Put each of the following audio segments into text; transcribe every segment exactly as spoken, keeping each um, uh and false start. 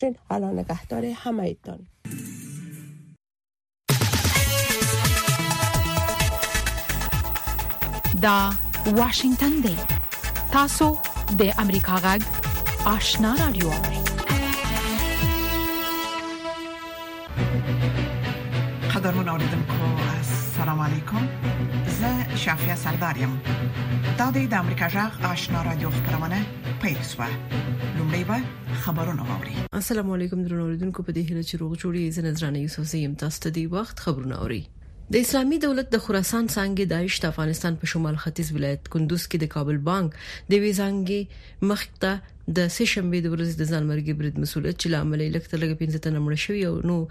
خدا نگهدار همه‌تان. دا واشنگتن دی تاسو د امریکا غږ آشنا رادیو. قدرمن اوریدونکو السلام علیکم، زه شافیا سردارم. دا د امریکا غږ آشنا رادیو خبرونه پیل شوه. لومړی به خبرونه واوري. السلام علیکم درنو اوریدونکو، په دې هیله چې روغ جوړی زه نظرانه یوسف زیم تاسو ته دی وخت خبرونه اوري. د اسلامي دولت د خراسان څنګه داعش د افغانستان په شمال ختیځ ولایت کندوز کې د کابل بانک د ویزانګي مخته د سه شنبه د ورځې د ځانمرګي برید مسولیت چې لامل یې لکه لږ پنځه تنه مړ شوی او نو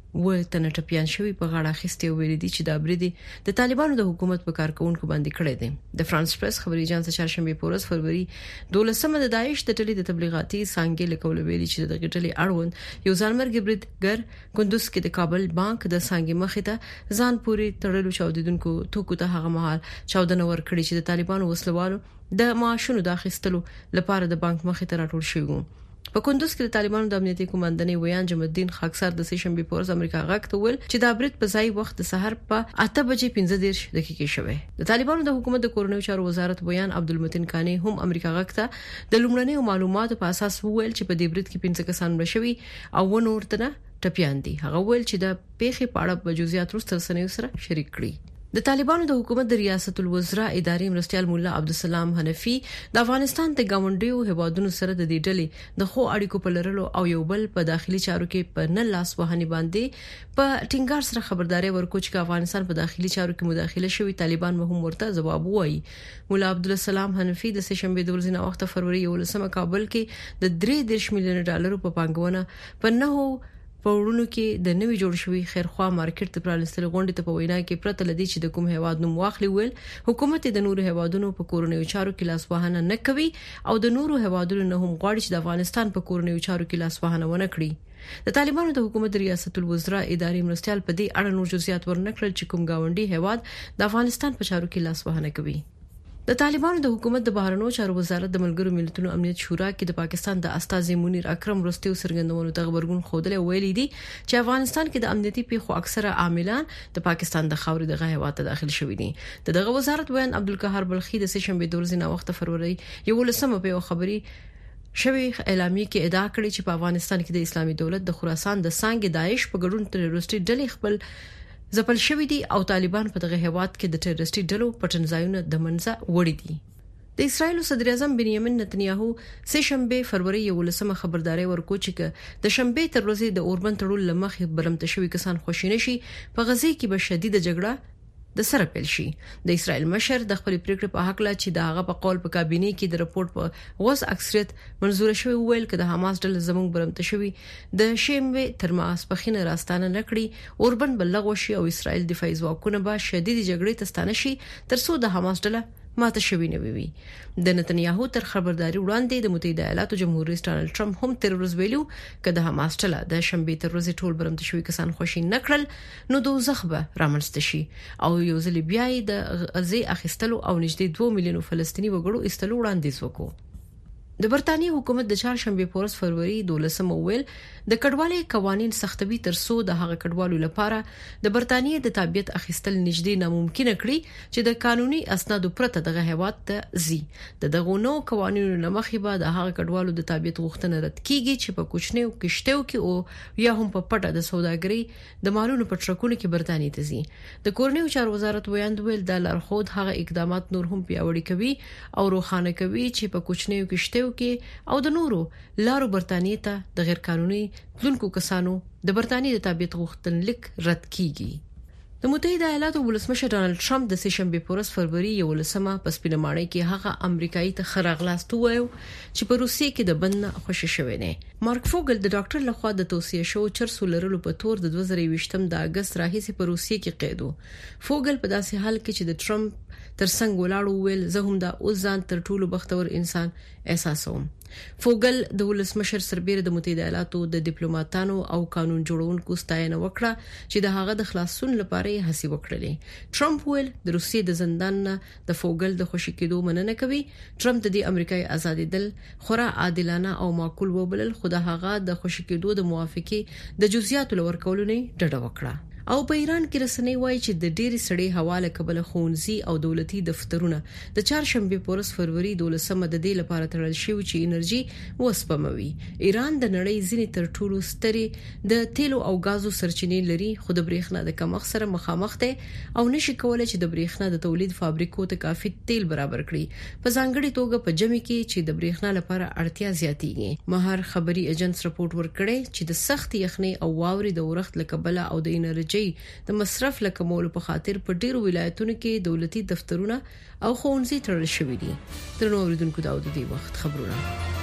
و تنه ټپيان شوی په غاړه اخیستي ویل دي چې دا برید د طالبانو د حکومت په کارکونکو باندې کړی دی. د فرانس پریس خبري اژانس چهارشنبه په ورځ فروری دولسمه د داعش د ټلې د تبلیغاتي څنګه لیکول ویلي چې د غټلې اړوند یو ځانمرګي بریدګر کندوز کې د کابل بانک د څنګه مخې ته ځان پوری تړلو چاودیدونکو توکو ته هغه مهال چاودنه ور کړی چې د طالبانو وسلوالو د معاشونو د اخیستلو لپاره د بانک مخې ته راټول شوی. په کندوز کې د طالبانو د امنیتي کمانډنۍ ویان جمع الدین خاکسار د سه شنبه په ورځ امریکا غاک ته ویل چې د برید په ځای وخت د سحر په اته بجې پنځه دېرش دقیقې شوه. د طالبانو د حکومت د کورنیو چارو وزارت ویان عبدالمتین کانی هم امریکا غاک ته د لومړنیو معلوماتو په اساس ویل چې په دې برید کې پنځه کسان مړ شوي او ونور تنه ټپيان دي. هغه ویل چې د پیښې په اړه په جزئیات وروسته سره سره شریک کړي. د طالبانو د حکومت د ریاست الوزرا اداري مرستيال مولا عبدالسلام حنفي د افغانستان د گاونډیو هوادونو سره د دې ډلې د خو اړیکو په لرلو او یو بل په داخلي چارو کې په نه لاس وهني باندې په ټینګار سره خبرداري ورکوي چې افغانستان په داخلي چارو کې مداخله شوی طالبان هم ورته جواب وایي. مولا عبدالسلام حنفي د سه شنبه د ورځې نه وخت فروری یولسمه کابل کې د درې دېرش میلیون ډالرو په پانګونه په نهو پورونو کې د نوي جوړ شوی خیرخوا مارکیټ ته پرانستل غونډې ته په وینا کې پرته لدی چې د کوم هواد نوم واخلي ویل حکومت د نورو هوادونو په کورنیو چارو کې لاس وهانه نه کوي او د نورو هوادونو نه هم غواړي چې د افغانستان په کورنیو چارو کې لاس وهانه ونه کړي. د طالبانو د حکومت ریاست الوزرا اداري مرستيال په دې اړه نور جزئیات ورنکړل چې کوم گاونډي هواد د افغانستان په چارو کې لاس وهانه کوي. د طالبانو د حکومت د بهرنیو چارو وزارت د ملګرو ملتونو امنیت شورا کې د پاکستان د استاذ منیر اکرم رستیو سرګندونو ته خبرګون خوده ویلي دي چې افغانستان کې د امنیتي پیښو اکثره عاملان د پاکستان د خاورې د غهوات داخل شوي دي. دغه وزارت وین عبدالقهار بلخی د سه شنبه د ورځې نه وخت فروری یو لسمه په خبري شوی اعلامیه کې ادعا کړې چې په افغانستان کې د اسلامي دولت د خراسان د څنګه داعش په ګډون تروریستي ډلې خپل ځپل شوی دي او طالبان په دغه هواد کې د تروریستي ډلو پټنځایونه د منځه وړي دي. د اسرایل صدر اعظم بنیامین نتنیاهو سه شنبه فروری یولسمه خبرداري ورکو چې د شنبه تر ورځې د اوربند تړول لمخې برمته شوی کسان خوشینه شي په غزه کې به شدید جګړه د سره پیل شي. د اسرایل مشر د خپل پریکړې په حق لا چې د هغه په قول په کابینه کې د رپورت په غوښ اکثریت منزور شوی ویل چې د حماس ډله زموږ برمته شوی د شنبه تر ماسپخینه راستانه نکړي اوربند بلغ وشي او اسرایل دفاعي ځواکونه به شدید جګړې ته ستانه شي ترڅو د حماس ډله ماته شوی نه وي. د نتنیاهو تر خبرداري وړاندې د متحده ایالاتو جمهور رئیس ډانلډ ټرمپ هم تر ورځ ویلو چې د حماس ډله د شنبه تر ورځې ټول برمته شوی کسان خوشی نکړل نو دوزخ به رامنځته شي او یو ځل بیا د غزي اخیستلو او نږدې دوه میلیونو فلسطینی وګړو استلو وړاندیز وکړو. د برتانیې حکومت د چهارشنبه په ورځ فروری دولسمه ویل د کډوالۍ قوانين سختوي ترڅو د هغه کډوالو لپاره د برتانیې د تابعیت اخیستل نږدې ناممکن کړي چې د قانوني اسنادو پرته دغه هیواد ته زی. د دغه نو قوانینو لمخې به د هغه کډوالو د تابعیت غوښتنه رد کیږي چې په کوچنیو کشتیو کې او یا هم په پټه د سوداګرۍ د مالونو په ټرکونو کې برتانیې ته زی. د کورنیو چارو وزارت ویاند ویل د لارښود هغه اقدامات نور هم پیاوړي کوي او روښانه کوي چې په کوچنیو کشتیو کې او د نورو لارو برتانیې ته د غیر قانوني تلونکو کسانو د برتانیې د تابعیت غوښتنلیک رد کیږي. د متحده ایالاتو ولسمشر ډانلډ ټرمپ د سه شنبه په ورځ فروری یولسمه په سپینمانه کې هغه امریکایي ته خراغلاست وایو چې په روسیې کې د بند خوشی شوی دی. مارک فوګل د ډاکټر لخوا د توصیه شو چرسو لرلو په تور د دوه زره یوویشتم د اگست راهیسې په روسیې کې قید وو. فوګل په داسې حال کې چې د ټرمپ ترڅنګ ولاړ ویل زه هم دا اوس ځان تر ټولو بختور انسان احساسوم. فوګل د ولسمشر سربېره د متحده ایالاتو د ډیپلوماټانو او قانون جوړونکو ستاینه وکړه چې د هغه د خلاصون لپاره یې هڅې وکړلې. ټرمپ ویل د روسیې د زندان د فوګل د خوشی کېدو مننه کوي. ټرمپ د دې امریکایي ازادیدل خورا عادلانه او معقول وبلل، خو د هغه د خوشی کېدو د موافقه د جزئیاتو لور کولو نه ډډه وکړه. او په ایران کې رسنۍ وایي چې د ډېری سړي حواله کبل خونزي او دولتي دفترونه د چهارشنبه پورس فروری دولسمه د دې لپاره تړل شوی چې انرژي وسپموي. ایران د نړۍ ځینې تر ټولو سترې د تیلو او غازو سرچینې لري، خو د برېښنا د کمښت سره مخامخ دي او نشي کولای چې د برېښنا د تولید فابریکو ته کافي تیل برابر کړي، په ځانګړي توګه په جمع کې چې د برېښنا لپاره اړتیا زیاتېږي. مهر خبري ایجنټس رپورت ورکړي چې د سخت یخنۍ او واوري د ورښت لکبله او د انرژي د مصرف لکمولو په خاطر په ډیرو ولایتونو کې دولتي دفترونه او ښوونځي تړل شوي دي. ترنو اوریدونکو دا د دې وخت خبرونه.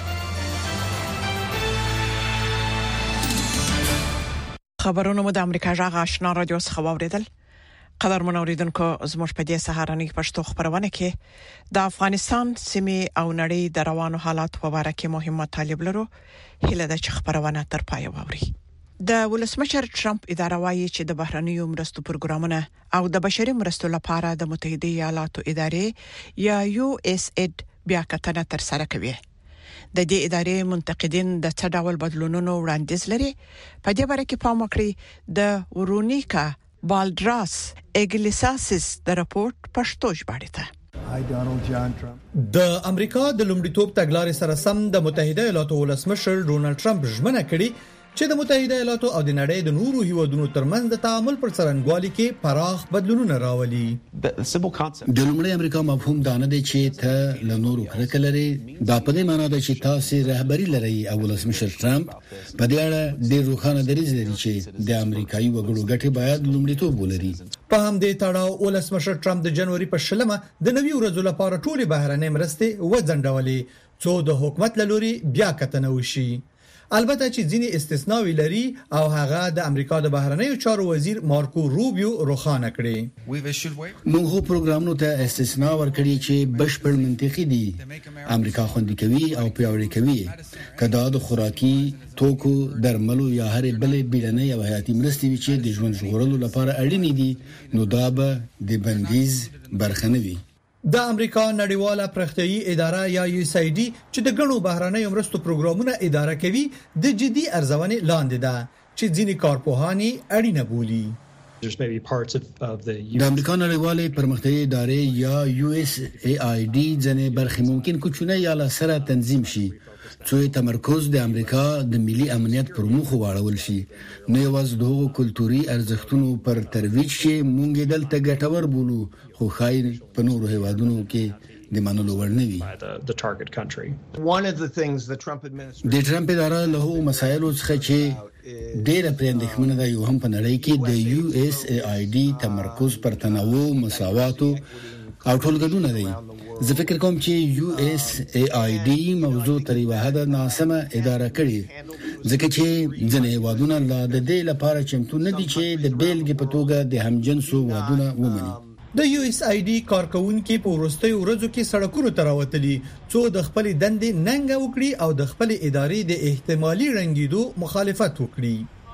خبرونه مو د امریکا جغ آشنا رادیو څخه واوریدل. قدر منوریدونکو زموږ په دې سهارنۍ پښتو خبرونه کې د افغانستان سیمې او نړۍ د روانو حالات په اړه کې مهمه طالب لرو. هله د خبرونه تر پای واوري. د ولسمشر ټرمپ اداره وايي چې د بهرنیو مرستو پروګرامونه او د بشري مرستو لپاره د متحده ایالاتو ادارې یا یو اس اید بیا کتنه تر سره کوي. د دې ادارې منتقدین د څه ډول بدلونونو وړاندیز لري. په دې اړه کې پام وکړئ. د ورونیکا بالډراس اګلیساسس د رپورت پښتو ژباړه ته. د امریکا د لومړیتوب تګلارې سره سم د متحده ایالاتو ولسمشر ډونالد ټرمپ ژمنه کړې چې د متحده ایالاتو او د نړۍ د نورو هیوادونو ترمنځ د تعامل پر څرنګوالي کې پراخ بدلونونه راولي. د لومړی امریکا مفهوم دا نه دی چې ته له نورو کرکه لري، دا په دې معنی ده چې تاسو رهبری لرئ. او ولسمشر ټرمپ په دې اړه ډېر روښانه دریځ لري چې د امریکایي وګړو ګټې باید لومړیتوب ولري. په همدې تړاو ولسمشر ټرمپ د جنوري په شلمه د نوي ورځو لپاره ټولې بهرنۍ مرستې وځنډولې څو د حکومت لوري بیا کتنه وشي. البته چې ځینې استثناوي لري او هغه د امریکا د بهرنیو چارو وزیر مارکو روبیو روښانه کړي. موږ پروګرامونو ته استثناء ورکړي چې بشپړ منطقي دي، امریکا خوندي کوي او پیاوړي کوي. کدا د خوراکي توکو، درملو یا هرې بلې بیړنۍ او حیاتي مرستې چې د ژوند ژغورلو لپاره اړینې دي، نو دا به د بندیز برخه نه وي. د امریکا نړیواله پرختیايي اداره یا یو اس ای ډي چې د ګڼو بهرنیو مرستو پروګرامونه اداره کوي د جدي ارزونې لاندې ده چې ځینې کارپوهانی اړینه بولي. د امریکا نړیواله پرمختیايي ادارې یا یو اس ای آی ډي ځنې برخې ممکن کوچنۍ یا لسره تنظیم شي څو تمرکز د امریکا د ملي امنیت پر مخ واړول شي. نو یوازې د کلتوري ارزښتونو پر ترویج کې مونږ دلته ګټور بولو، خو خاين په نورو هیوادونو کې د منلو وړ نه وي. د ټرمپ اداره له مسایلو څخه چې ډېر پرېندښمنه ده یو هم په نړۍ کې د یو اس ای آی ډي تمرکز پر تنوع، مساوات او ټولګډونه دی. زه فکر کوم چې یو اس ای آی ډي موضوع تر یوه حده ناسمه اداره کړي، ځکه چې ځینې هیوادونه لا د دې لپاره چمتو نه دي چې د بیلګې په توګه د همجنسو وادونه ومني. د یو اس ای ډي کارکونکو په ورستۍ ورځو کې سړکونو ته راوتلي څو د خپل دندې ننګ وکړي او د خپل ادارې د احتمالي رنګیدو مخالفت وکړي.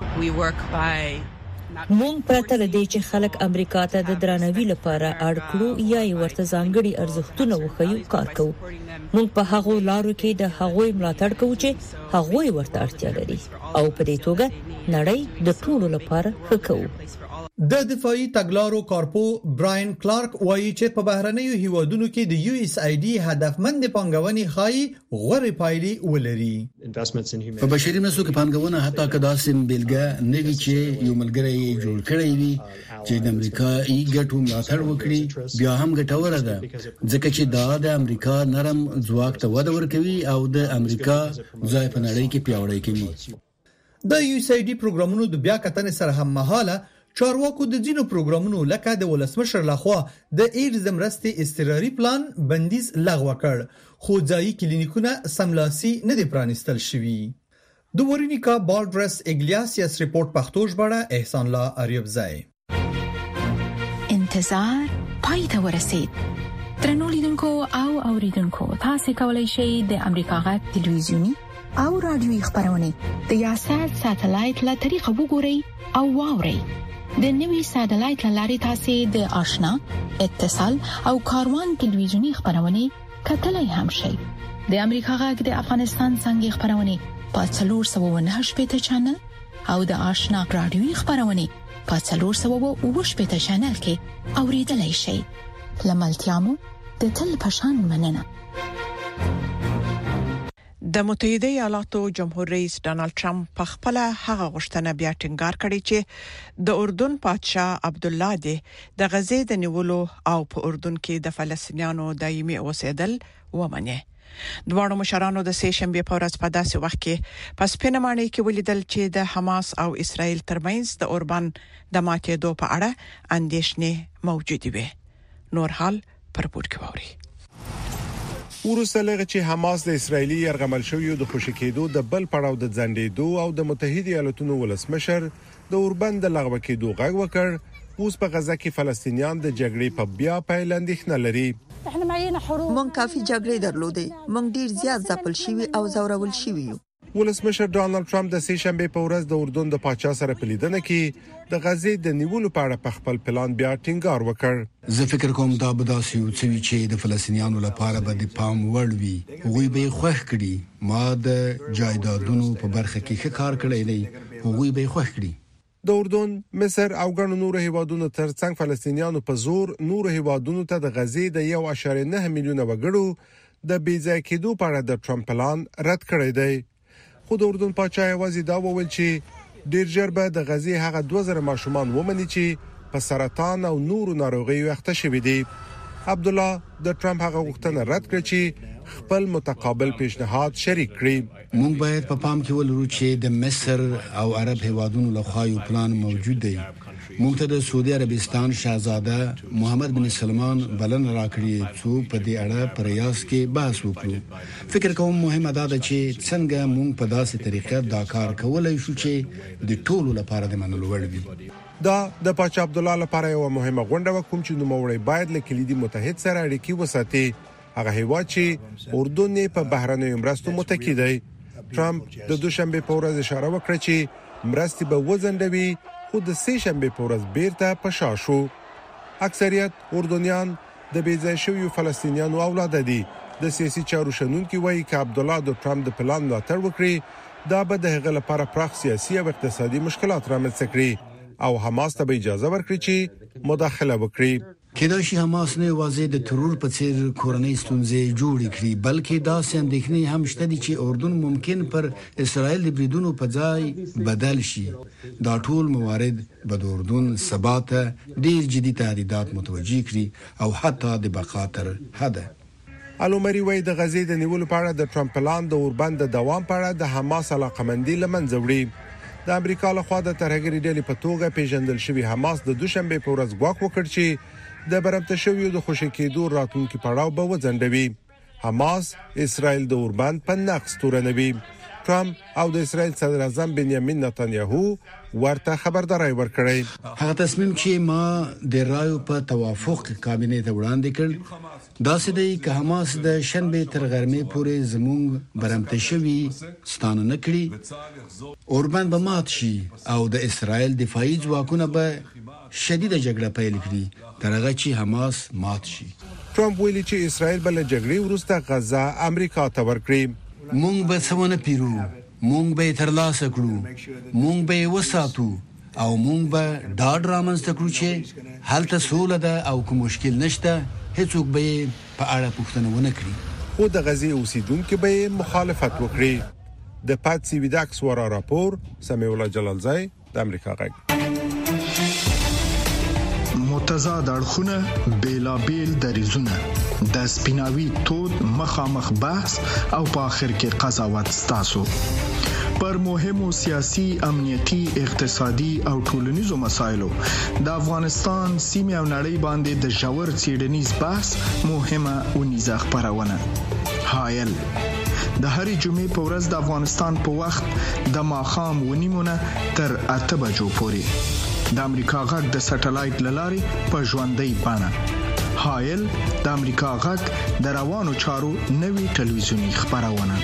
مونږ پرته لدی چې خلک امریکا ته د درناوي لپاره اړ کړو یا یې ورته ځانګړي ارزښتونه وښیو کار کوو. مونږ په هغو لارو کې د هغوی ملاتړ کوو چې هغوی ورته اړتیا لري او په دې توګه نړۍ د ټولو لپاره ښه کوو. د دفاعي تګلارو کارپو براین کلارک وایي چې په بهرنیو هیوادونو کې د یو اس ای ډي هدفمند پانګونې خای غوړې پایلې ولري. په بشري مرستو کې پانګونه حتی که داسې بیلګه نه وي چې یو ملګری یې جوړ کړی وي چې د امریکایي ګټو ملاتړ وکړي، بیا هم ګټوره ده ځکه چې دا د امریکا نرم ځواک ته وده ورکوي او د امریکا ځای په نړۍ کې پیاوړی کوي. د یو اس ای ډي پروګرامونو د بیا کتنې سره هم مهاله چارواکو د ځینو پروګرامونو لکه د ولسمشر لخوا د ایډز مرستې اضطراري پلان بندیز لغوه کړ، خو ځایي کلینیکونه سملاسي نه دي پرانیستل شوي. د ورونیکا بالډراس اګلیساسس رپورت پښتو ژباړه احسان الله اریوبزای. انتظار پای ته ورسید. ترنو لیدونکو او اوریدونکو تاسو کولی شئ د امریکا غږ ټلویزیونی او رادیوي خبرونه د یاشات ساتلایت له طریقو وګورئ او واورئ. د نوي ساتلایت لارې تاسو د آشنا اتصال او کاروان ټلویزیونی خبرونه کتلای هم شئ. د امریکا غږ د افغانستان څنګه خبرونه په څلور سوه او نهه شپږ چینل او د آشنا رادیوي خبرونه په څلور سوه او اووه شپږ چینل کې اوریدلای شئ. لملتيامو د تل پشان مننه. د متحده ایالاتو جمهور رئیس ډانلډ ټرمپ په خپل هغه غوښتنه بیا ټینګار کړی چې د اردن پادشاه عبد الله دی د غزې د نیولو او په اردن کې د فلسطینیانو دایمي اوسېدل ومني. دواړو مشرانو د سه شنبه په ورځ په داسې وخت کې پس پینمانه کې ولیدل چې د حماس او اسرائیل ترمنځ د اوربان د ماتېدو په اړه اندېښنې موجود وي. نور حال پر پورت کوي. ورسره لږ چې حماس د اسرایلی يرغمل شوی د خوشی کېدو د بل پړاو د ځنډېدو او د متحده ایالاتونو ولسمشر د اوربند لغوه کېدو غږ وکړ. اوس په غزه کې فلسطینیان د جګړې په بیا پیل اندېښنه لري. مونږ کافي جګړې درلودې، مونږ ډیر زیات ځپل شوی او زورول شوی یو. ولسمشر ډانلډ ټرمپ د سه شنبه په ورځ د اردن د پاچا سره په لیدنه کې د غزې د نیولو په اړه په خپل پلان بیا ټینګار وکړ. زه فکر کوم دا به داسې یو څه وي چې د فلسطینیانو لپاره به د پام وړ وي. هغوی به خوښ کړي. ما د جایدادونو په برخه کې ښه کار کړی دی. هغوی به خوښ کړي. د اردن، مصر او ګڼو نورو هیوادونو ترڅنګ فلسطینیانو په زور نورو هیوادونو ته د غزې د یو اشاریه نه میلیونه وګړو د بیځای کېدو په اړه د ټرمپ پلان رد کړی دی. خو د اردن پاچا یوازې دا وویل چې ډیر ژر به د غزې هغه دوه زره ماشومان ومني چې په سرطان او نورو ناروغیو اخته شوي دي. عبد الله د ټرمپ هغه غوښتنه رد کړ چې خپل متقابل پیشنهاد شریک کړي. موږ باید په پام کې ولرو چې د مصر او عرب هیوادونو لخوا یو پلان موجود دی. موږ ته د سعودي عربستان شاهزاده محمد بن سلمان بلنه راکړې چې په دې اړه پر ریاض کې بحث وکړو. فکر کوم مهمه ده چې څنګه موږ په داسې طریقه دا کار کولای شو چې د ټولو لپاره د منلو وړ وي. دا د پاچا عبد الله لپاره یو مهمه غونډه وکوم چې نوموړی باید له کلیدي متحد سره اړیکې وساتي. هغه هیواد چې اردن په بهرنیو مرستو متکی دی. ټرمپ د دوشنبه په ورځ اشاره وکړه چې مرستې به وزندوي، خو د سه شنبه په ورځ بیرته پشا شو. اکثریت اردنیان د بیځای شویو فلسطینیانو اولاد دي. د سیاسي چارو شنونکي وایي چې عبد الله د ټرمپ د پلان ملاتړ وکړي دا به د هغه لپاره پراخ سیاسي او اقتصادي مشکلات رامنځته کړي او حماس ته به اجازه ورکړي چې مداخله وکړي. کله چې حماس نه واځي د ترور په څیر کورنۍ ستونزې جوړې کړي، بلکې دا اندېښنې هم شته دي چې اردن ممکن پر اسرائیل د بریدونو په ځای بدل شي. دا ټول موارد به د اردن ثبات ډیر جدي تهدیدات متوجي کړي او حتی د بقا تر حده. علومري وای د غزې د نیولو په اړه د ټرمپ پلان د اوربند د دوام په اړه د حماس علاقمندي لمنځه وړي. د امریکا لخوا د ترهګری ډلې په توګه پیژندل شوی حماس د دوشنبه په ورځ غواړي وکړ چې د برمته شویو د خوشی کېدو راتلونکي پړاو به وځندوي. حماس اسرائیل د اوربند په نقص تورنوي. ټرمپ او د اسرائیل صدر اعظم بنیامین نتانیاهو ورته خبرداري ورکړې. هغه تصمیم چې ما د رایو په توافق کابینه ته وړاندې کړ دا سده چې حماس د شنبه تر غرمې پورې زموږ برمته شوی ستانه نکړي، اوربند به مات شي او د اسرائیل دفاعي ځواکونه به شدیده جګړه پیل کړي تر هغه چې حماس مات شي. ټرمپ ویلي چې اسرائیل بل جګړې وروسته غزه امریکا ته ورکړي. مونږ به څونه پیرو، مونږ به ترلاسه کړو، مونږ به وساتو او مونږ به دا ډرامنځته کړو چې هلته سوله ده او کوم مشکل نشته. هیڅوک به په اړه پوښتنه ونه کړي. خو د غزې اوسیدونکو به مخالفت وکړي. د پاتسي ویداکس ورا راپور سمیع الله جلالزای د امریکا غږ. متضاد اړخونه بیلابیل دریزونه د سپیناوي تود مخامخ بحث او په اخر کې قضاوت ستاسو پر مهمو سیاسي، امنیتي، اقتصادي او ټولنیزو مسایلو د افغانستان سیمه او نړۍ باندې د ژور څېړنیز بحث مهمه ونیزه خبرونه. هایل د هرې جمعې په ورځ د افغانستان په وخت د ماښام ونیمونه تر اته بجو پورې د امریکا غږ د سټلایټ لارې په ژوندۍ بڼه هایل د امریکا غږ د روانو چارو نوي ټلویزیونی خبرونه.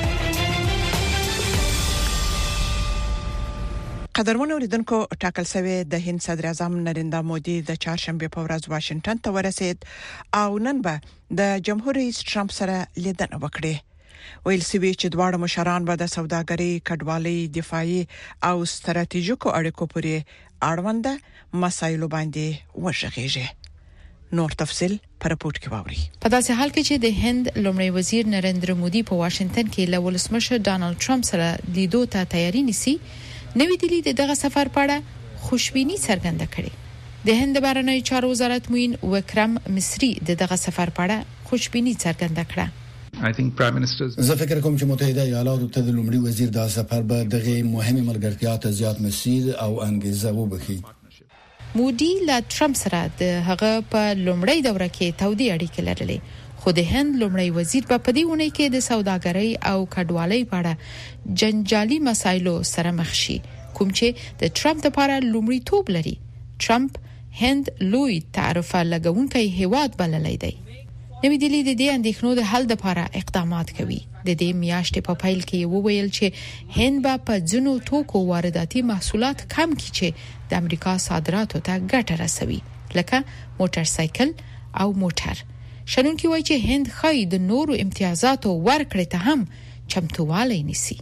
قدرمن اوریدونکو، ټاکل شوی د هند صدر اعظم نریندرا مودي د چهارشنبه په ورځ واشنگټن ته ورسید او نن به د جمهور رئیس ټرمپ سره لیدنه وکړه. ویل سوي چې دواړه مشران به د سوداګرۍ، کډوالۍ، دفاعي او ستراتیژیکو اړیکو پورې اړوند مسایلو باندې وشغېږي. نور تفصيل پر رپورت کې واوري. په داسې حال کې چې د هند لومړی وزیر نریندرا مودي په واشنگټن کې له ولسمشر ډانلډ ټرمپ سره لیدو ته تیاری نیسي، نوې دلی دغه سفر په اړه خوشبیني څرګنده کړې. د هند بهرنی چارو وزارت موین وکرم مصری دغه سفر په اړه خوشبیني څرګنده کړه. I think Prime Minister's زه فکر کوم چې متحده ایالاتو ته د لومړي وزیر د سفر به دغه مهمه ملګرتیا ته زیات مسیر او انګیزه وبخي. مودي له ټرمپ سره د هغه په لومړی دوره کې تودې اړیکې لرلې، خو د هند لومړی وزیر په پدې ونې کې د سوداګرۍ او کډوالۍ په اړه جنجالي مسایلو سره مخ شي، کوم چې د ټرمپ لپاره لومړی توپ لري. ټرمپ هند لوی تعرفه لګونکي هیواد بللی دی. نوې دلی د دې اندېښنو د حل لپاره اقدامات کوي. د دې میاشتې په پیل کې وویل چې هند به په ځینو توکو وارداتي محصولات کم کړي چې د امریکا صادراتو ته ګټه رسوي، لکه موټر سایکل او موټر. شنونکي وایي چې هند خای د نورو امتیازاتو ورکړې ته هم چمتووالی نیسي.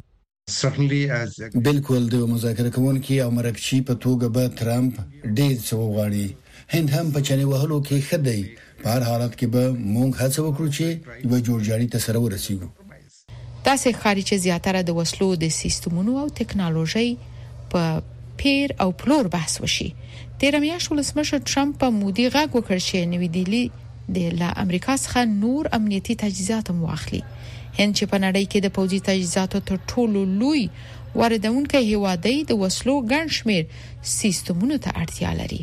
بالکل د مذاکره کوونکي او مرکچی په توګه به ټرمپ ډیر څه وغواړي. هند هم په چنې وهلو کې خدای په هر حالت کې به مونږ هڅه وکړو چې یو جوړجاړي ته سره ورسیږو. تاسو خاري چې زیاتره د وسلو د سیستمونو او ټکنالوژي په پیر او پلور بحث وشي. تیر میاشت ولسمشر ټرمپ په مودي غږ وکړ چې نوې دلی د لا امریکا څخه نور امنیتي تجهیزات واخلي. هند چې په نړۍ کې د پوځي تجهیزاتو تر ټولو لوی واردونکي هیواد دی، د وسلو ګڼ شمیر سیستمونو ته اړتیا لري.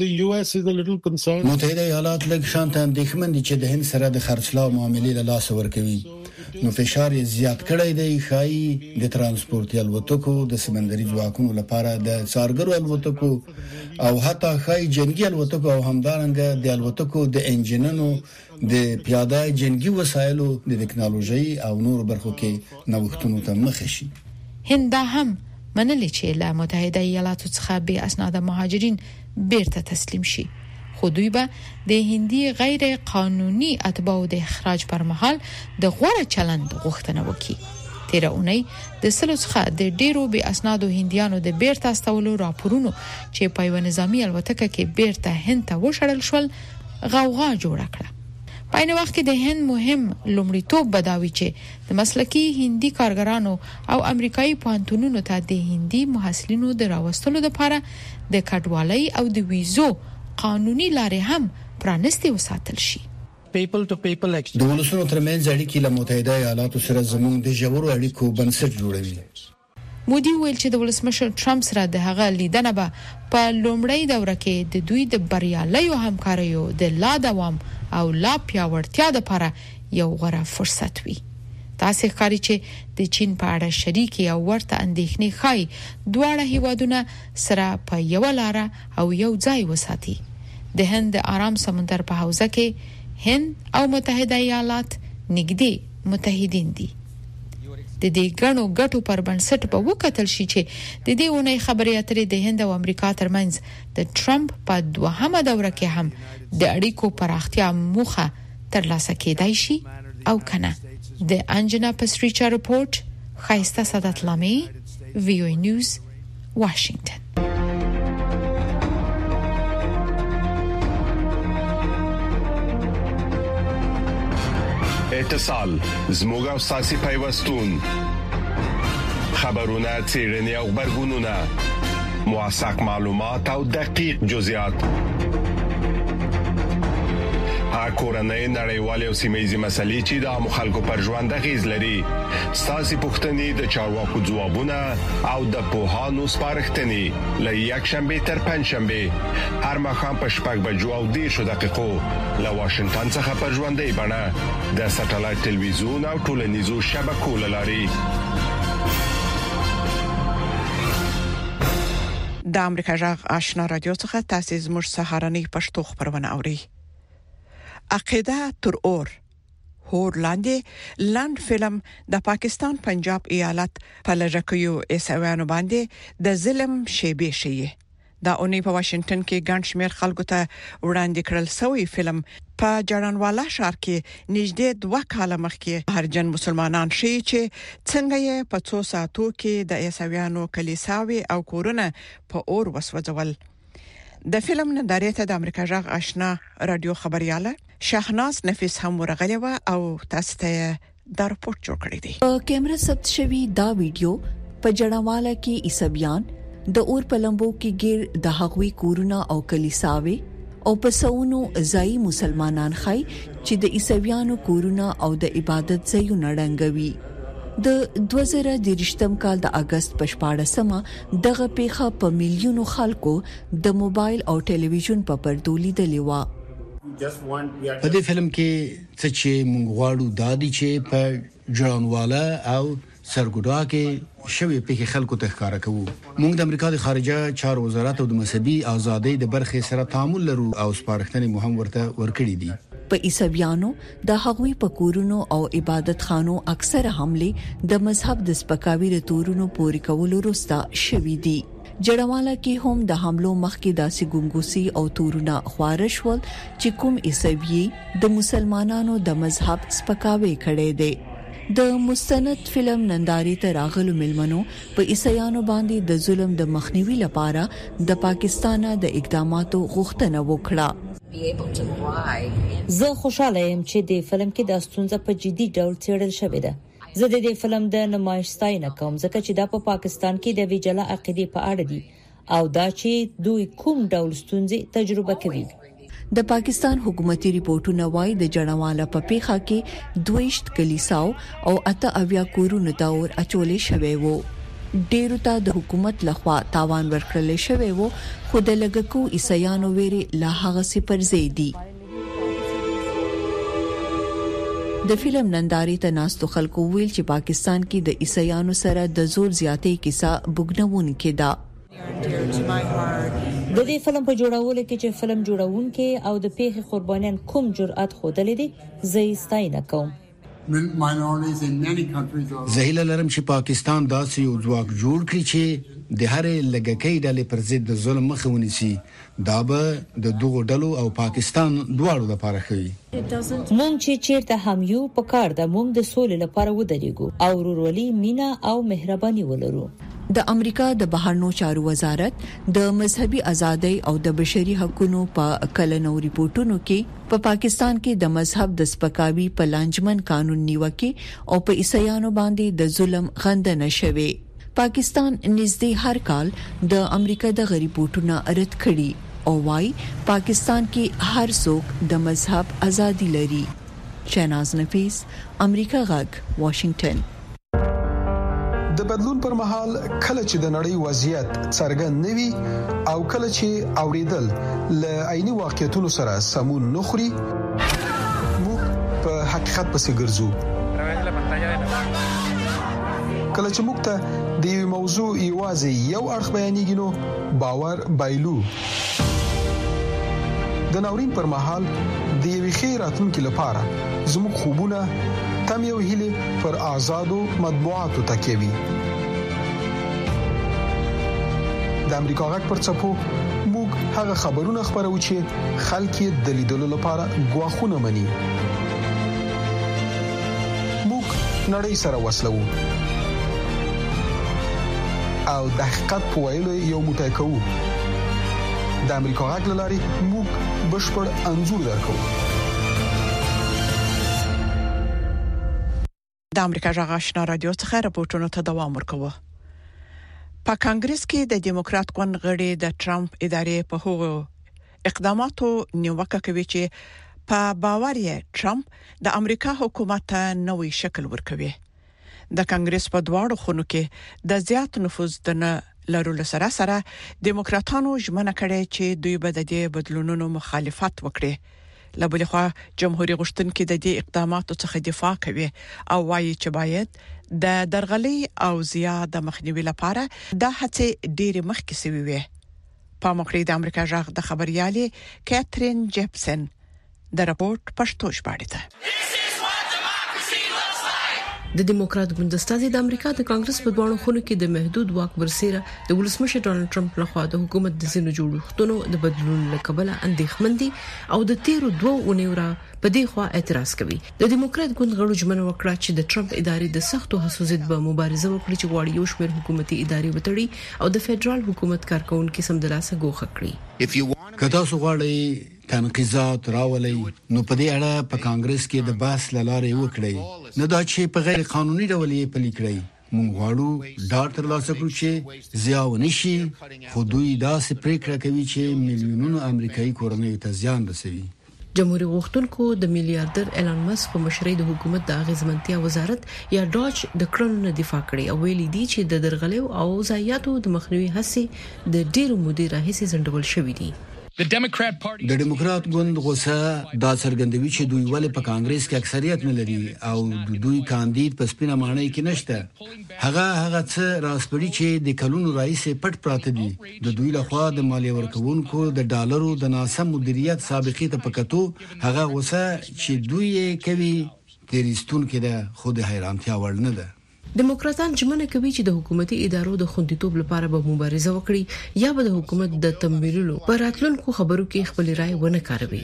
متحده ایالات لږ شانته اندېښمن دي چې د هند سره د خرڅلاو معاملې له لاس ورکوي. نو فشار یې زیات کړی دی. خای د ترانسپورتي الوتکو، د سمندري ځواکونو لپاره د څارګرو الوتکو او حتی خای جنگي الوتکو او همدارنګه د الوتکو د انجنونو، د پیاده جنگي وسایلو، د ټکنالوژي او نور برخو کې نوښتونو ته مخ شي. هند هم منلي چې له متحده ایالاتو څخه به اسناد مهاجرین بیرته تسلیم شي، خو دوی به د هندي غیر قانوني اتباعو د اخراج پر مهال د غوړه چلند غوښتنه وکړي. تیر اونۍ د سلو څخه د ډیرو به اسنادو هندیانو د بیرته استولو راپورونو چې په یو نظامی الوتکه کې بیرته هند ته وشړل شول غوغا جوړه کړه. په عین وخت کې د هند مهم لومړیتوب بداوي چې د مسلکي هندي کارګرانو او امریکایي پوهنتونونو ته د هندي محصلینو د راوستلو لپاره د کډوالۍ او د ویزو قانوني لارې هم پرانستې وساتل شي. پیپل ټو پیپل اکشن د ولسونو ترمنځ اړیکې له متحده ایالاتو سره زموږ د ژورو اړیکو بنسټ جوړوي. مودي ویل چې د ولسمشر ټرمپ سره د هغه لیدنه به په لومړی دوره کې د دوی د بریالیو همکاریو د لا دوام او لا پیاوړتیا لپاره یو غوره فرصت وي. تاسو ښکاري چې د چین په اړه شریک او ورته اندېښنې خای دواړه هیوادونه سره په یو لار او یو ځای وساتي. د هند آرام سمندر په حوزه کې هند او متحده ایالات نږدې متحدین دي. د دې ګڼو ګټو پر بنسټ په وکتل شي چې د دې ونې خبرې اترې د هند او امریکا ترمنځ د ټرمپ په دوهمه دوره کې هم د اړیکو پراختیا موخه ترلاسه کېدای شي او کنه. د انجنا پسریچا رپورت، خایسته سادات لامي، وی او ای نیوز، واشنگټن. اتصال زموږ او ساسي پیوستون، خبرونه، څېړنې او خبرګونونه، موثق معلومات او دقیق جزئیات، کورنۍ نړیوالې او سیمه‌یزې مسلې چې د عامو خلکو پر ژوند اغیز لري. ساسي پوښتنې د چارواکو ځوابونه او د پوهانو سپارښتنې له یک شنبه تر پنځ شنبه هر مخام په شپږ بجو او دیرشو دقیقو له واشنگټن څخه پر ژوندۍ بڼه د ساتلایت ټلویزیون او ټولنیزو شبکو لاري. د امریکا جغ آشنا رادیو څخه تاسو زموږ سهارنۍ پښتو خبرونه اورئ. عقیده تر اور هورلاندې لاند فلم د پاکستان پنجاب ایالت په لږکیو عیسویانو باندې د ظلم شیبې شي. دا اونۍ په واشنگټن کې ګڼ شمېر خلکو ته وړاندې کړل شوی فلم په جړانوالا ښار کې نږدې دوه کاله مخکې هرجن مسلمانان شي چې څنګه یې په څو ساعتو کې د عیسویانو کلیساوي او کورونه په اور وسوځول. د فلم نندارې ته د امریکا جغ آشنا رادیو خبرياله شاهناز نفیس هم ورغلی و او تاسو ته دا رپورت جوړ کړی دی. په کیمرا ثبت شوی دا ویډیو په جړاواله کې عیسویان د اور پلمبو کې ګیر د هغوی کورونه او کلیساوي او په سونو ځای مسلمانان خای چې د عیسویانو کورونه او د عبادت ځایونه ړنګوي. د دوه زره دېرشم کال د اگست په شپاړسمه دغه پیښه په میلیونو خلکو د موبایل او ټلویزیون په پردو لیدلې و. په دې فلم کې څه چې موږ غواړو دا دي چې په جړانوالا او سرګوډا کې شوی پیښه خلکو ته ښکارا کوو. موږ د امریکا د خارجه چارو وزارت او د مذهبي ازادۍ د برخې سره تعامل لرو او سپارښتنې مو هم ورته ورکړې دي. په عیسویانو د هغوی په کورونو او عبادت خانو اکثره حمله د مذهب د سپکاوي رتورونو پوري کولو وروسته شوې دي. جړواله کې هم د حملو مخکې داسې ګونګوسي او تورونه خوارش ول چې کوم عیسوي د مسلمانانو د مذهب سپکاوي کړي دي. د مستند فلم نندارې ته راغلو ملمنو په عیسایانو باندې د ظلم د مخنیوي لپاره د پاکستان د اقداماتو غوښتنه وکړه. زه خوشاله یم چې د فلم کې د ستونزې په جدي ډول څېړل شوې ده. زه د دې فلم د نمایش ستاینه کوم ځکه چې دا په پا پاکستان کې د ویجاله عقیدې په اړه دي او دا چې دوی کوم ډول ستونزې تجربه کوي. د پاکستان حکومتي ریپورتونه وايي د جړواله په پیښه کې دویشت کلیساو او اته اویا کورونو ته اور اچولې شوی وو. ډیرو ته د حکومت لخوا تاوان ورکړل شوی وو خو د لګکو عیسایانو ویري لا هغه سي پر زیدي. د فلم نندارې ته ناستو خلکو ویل چې پاکستان کې د عیسایانو سره د زور زیاتې کیسه بګنونکې ده. د دې فلم په جوړولو کې چې فلم جوړونکي او د پیښې قربانیان کوم جرأت خوده لیدي زه یې ستاینه کوم. زهیله لرم چې پاکستان داسې یو ځواک جوړ کړي چې د هر لګکې ډلې پر ضد د ظلم مخه ونیسي. دا به د دغو ډلو او پاکستان دواړو لپاره ښه. مونږ چې چیرته هم یو په کار د مونږ د سولې لپاره ودرېږو او ورورولي مینا او مهرباني ولرو. د امریکا د بهرنیو چارو وزارت د مذهبي ازادۍ او د بشري حقوقو په کلنو ریپورتونو کې په پا پاکستان کې د مذهب د سپکاوي په لانجمن قانون نیوکه او په عیسایانو باندې د ظلم غندنه شوه. پاکستان نږدې هر کال د امریکا د ریپورتونو رد کړي او وايي پاکستان کې هر څوک د مذهب ازادي لري. شاهناز نفیس، امریکا غږ، واشنگټن. د بدلون پر مهال کله چې د نړۍ وضعیت څرګند نوي او کله چې اوریدل ل عیني واقعیتونو سره سمون نخري موږ په حقیقت پسې ګرځو. کله چې موږ ته د یو موضوع یوازې یو اړخ بیانېږي نو باور بایلو. د ناورین پر مهال د یوې خیر راتلونکي لپاره زموږ خوبونه تم یو هیله پر آزادو مطبوعاتو تکیوي. د امریکا غږ پر څپو موږ هغه خبرونه خبرو چې خلک یې د لیدلو لپاره غواخونه مني. موږ نړۍ سره وصلو او د حقیقت په ویلو یو موټی کوو. د امریکا غږ لاري موږ بشپړ انځور درکو. د امریکا جغ آشنا رادیو څخه راپورټونه ته دوام ورکوه. په کانګرس کې د دیموکرات ګوند غړي د ټرمپ ادارې په هغو اقداماتو نیوکه کوي چې په باور یې ټرمپ د امریکا حکومت ته نوې شکل ورکوي. د کانګرس په دواړو خونو کې د زیات نفوذ د نه لرلو سره سره دیموکراتانو ژمنه کړې چې دوی به د دې بدلونونو مخالفت وکړي. لبل خو جمهوریت غشتونکو د دې اقداماتو څخه دفاع کوي او وايي چې باید د درغلي او زیاده مخنیوي لپاره د هڅې ډېر مخکې سوي وي. په مخکې د امریکا ژغ د خبريالي کاترین جپسن د راپورټ پښتو ژباړه ده. د دیموکرات ګوند استازي د امریکا د کانګرس په دوانو خونو کې د محدود واک برسېره د ولسمشر ډانلډ ټرمپ لخوا د حکومت د زینو جوړښتونو د بدلون لکبله اندېښمن دي او د تیرو دوه اونیو را په دې خوا اعتراض کوي. د دیموکرات ګوند غړو ژمنه وکړه چې د ټرمپ ادارې د سختو هڅو ضد به مبارزه وکړي چې غواړي یو شمېر حکومتي ادارې وټړي او د فدرال حکومت کارکونکو سمدلاسه ګوښه کړي. که تاسو غواړئ تنقیزات راولي نو په دې اړه په کانګرس کې د بحث لاره وکړي، نه دا چې په غیر قانوني ډول یې پلي کړئ. موږ غواړو ډاټ ترلاسه کړو چې زیاو نشي، خو دوی داسې پریکړه کوي چې میلیونونو امریکایي کورنیو ته زیان رسوي. جمهوریت غوښتونکو د میلیارډر ایلان مسک په مشرۍ د حکومت د اغیزمنتیا وزارت یا ډاج د کړنو نه دفاع کړي او ویلي دي چې د درغلیو او ضایعاتو د مخنیوي هڅې د ډیرو مودې راهیسې ځنډول شوې دي. د دیموکرات ګوند غوسه دا څرګندوي چې دوی ولې په کانګرس کې اکثریت نه لري او د دوی کاندید په سپینه مانۍ کې نشته. هغه هغه څه راسپړي چې د کلونو راهیسې پټ پراته دي. د دوی لخوا د مالیه ورکوونکو د ډالرو د ناسم مدیریت سابقې ته پکاتو هغه غوسه چې دوی کوي تیرستون کې ده، خو د حیرانتیا وړ نه ده. دیموکراتان ژمنه کوي چې د حکومتي ادارو د خوندیتوب لپاره به مبارزه وکړي یا به د حکومت د تمویلولو پر راتلونکو خبرو کې خپل رائے ونه کاروي.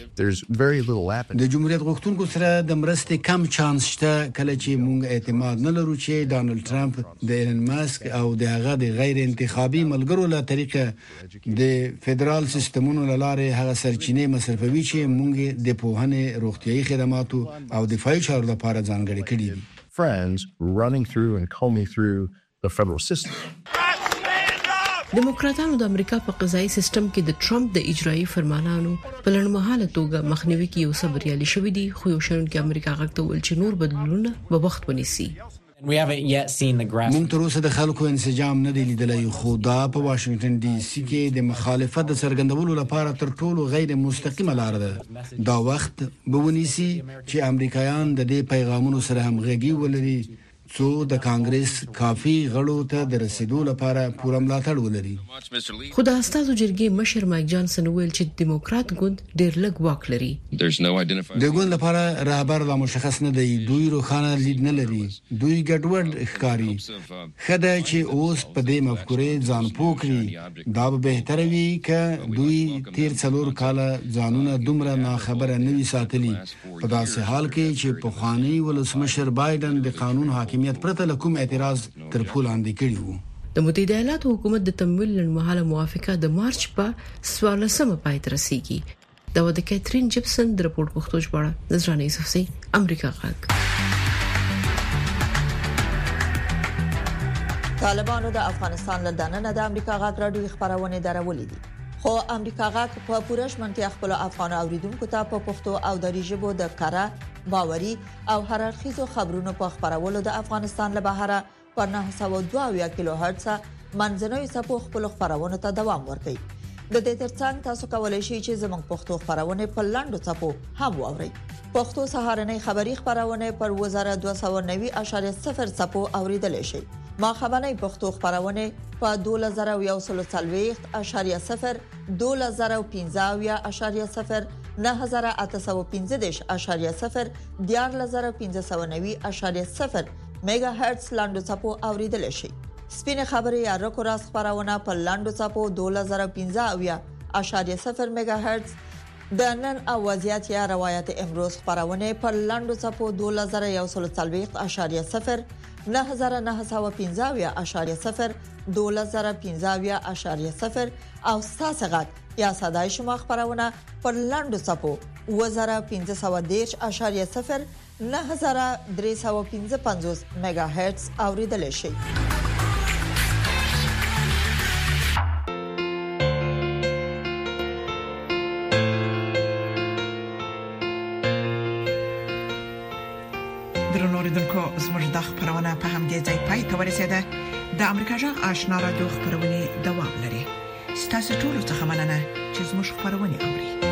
د جمهوریت غوښتونکو سره د مرستې کم چانس شته کله چې موږ اعتماد نه لرو چې ډانلډ ټرمپ د ایلن ماسک او د هغه د غیر انتخابي ملګرو له طریقه د فدرال سیستمونو لاره هغه سرچینې مصرفوي چې موږ د پوهنې، روغتيایي خدماتو او دفاعي چارو لپاره ځانګړي کړي دي. friends running through and combing through the federal system. دیموکراتانو د امریکا په قضایي سیستم کې د ټرمپ د اجرایي فرمانونو په لړمحاله توګه مخنیوي کې یو څه بریالي شوی دي، خو یو شرن کې امریکا غوښتل ول چې نور بدلونونه به وخت ونیسي. موږ تر اوسه د خلکو انسجام نه دی لیدلی، خو دا په واشنگټن ډي سي کې د مخالفت د څرګندولو لپاره تر ټولو غیر مستقیمه لار ده. دا وخت به ونیسي چې امریکایان د دې پیغامونو سره همغږي ولري څو د کانګرس کافي غړو ته د رسیدو لپاره پوره ملاتړ ولري. خو د استازو جرګې مشر مایک جانسن ویل چې دیموکرات ګوند ډېر لږ واک لري. د ګوند لپاره رهبر لا مشخص نه دی، دوی روښانه لید نه لري، دوی ګډوډ ښکاري. خدای چې اوس په دې مفکورې ځان پوکړي دا به بهتره وي که دوی تیر څلور کاله ځانونه دومره ناخبره نه وي ساتلي، په داسې حال کې چې په خواني ولسمشر بایدن د قانون حاکمیت پرته لکوم اعتراض تر پول اندې کړی وو. د متحده ایالاتو حکومت د تمویل لړمحاله موافقه د مارچ په څوارلسمه پای ته رسیدي. دا و د کیترین جپسن د رپورت پښتو ژباړه نذرانه یوسفزي، امریکا غږ. طالبانو د افغانستان له دننه د امریکا غږ راډیو خبرونه درولې دي، خو امریکا غږ په پوره شمنتیا خپل افغان اوریدونکو ته په پښتو او دری ژبه د کاره باوري او هررخیزو خبرونو په خبرولو د افغانستان له بهره پر نه سوه دوه کیلو هرتز منځنوي څپو خپل خبرونو ته دوام ورکوي. د دې ترڅنګ تاسو کولای شئ چې زموږ پښتو خبرونه په لاندو څپو هم واورئ. پښتو سهارنۍ خبری خبرونه پر وزارت دوه سوه نوي اعشاریه صفر څپو اوریدل شي. ما خبرنۍ پښتو خبرونه په دوه زره یو سل څلوېښت اعشاریه صفر، دوه زره پنځه اعشاریه صفر، نه هزار اته سوه پنځه دېرش اعشاریه صفر، دیارلس زره پنځه سوه نوي اعشاریه صفر میگا هرتز لاندو څپو اوریدل شي. سپینه خبري یا رکو راس خبرونه په لاندو څپو دوه زره پنځه اعشاریه صفر میگا هرتز، د نن او وضعیت یا روایت امروز خبرونه په لاندو څپو دوه زره یو سل څلوېښت اعشاریه صفر، نه هزار نه سوه پنځه اعشاریه صفر، دوه زره پنځه اعشاریه صفر او ساسغت یا صداي شما خبرونه پر لاندو څپو اوه زره پنځه سوه دېرش اعشاریه صفر، نه هزار درې سوه پنځه پنځوس میگا هرتز اوریدل شي. درنوریدونکو زموږ د خبرونه په همدې ځای پای ته ورسېده. د امریکا جغ آشنا رادیو خبرونه دوام لري. ستاسو ټول څه مننه چې زموږ خبرونه اوري.